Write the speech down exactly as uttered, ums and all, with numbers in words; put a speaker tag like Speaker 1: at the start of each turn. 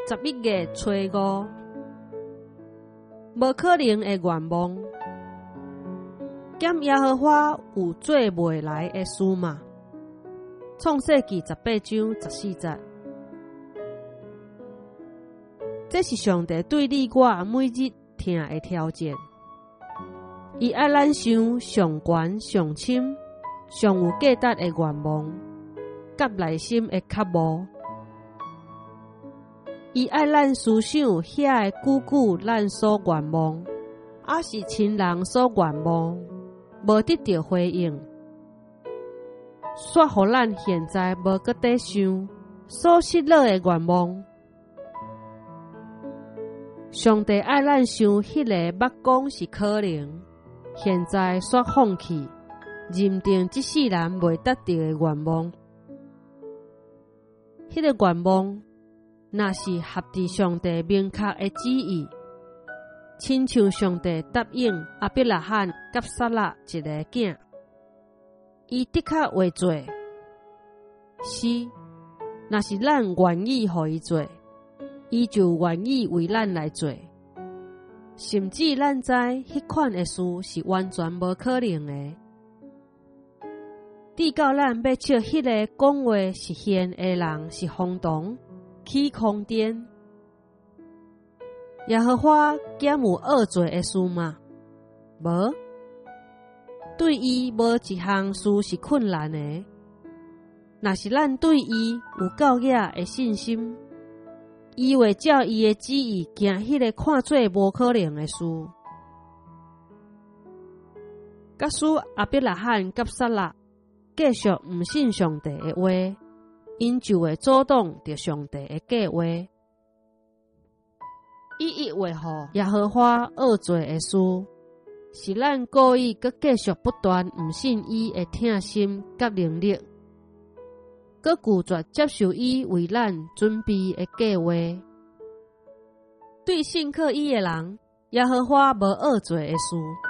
Speaker 1: 十一月初五，无可能的愿望，减耶和华有做袂来的事嘛。创世纪十八章十四节，这是上帝对你我每日听的条件。伊爱咱想上悬、上深、上有价值的愿望，甲内心的渴慕。伊爱咱思想遐个久久咱所愿望，也是亲人所愿望，无得到回应，煞互咱现在无搁在想所失落的愿望。上帝爱咱想迄个捌讲是可能，现在煞放弃，认定即世人袂得到的愿望。迄个愿望若是合伫上帝明确的旨意，亲像上帝答应亚伯拉罕甲撒拉一个囝，伊的确会做。是，若是咱愿意互伊做，伊就愿意为咱来做。甚至咱知迄款的事是完全无可能的。直到咱要笑迄个讲话实现的人是荒唐、起空颠。耶和华减有恶做的事吗？无，对伊无一项事是困难的。若是咱对伊有够野的信心，伊会照伊的旨意行迄个看做无可能的事。假使亚伯拉罕甲撒拉继续毋信上帝的话，因就会阻挡着上帝的计划。伊亦会互耶和华恶做的事，是咱故意佮继续不断毋信伊的疼心甲能力，佮拒绝接受伊为咱准备的计划。对信靠伊的人，耶和华无恶做的事。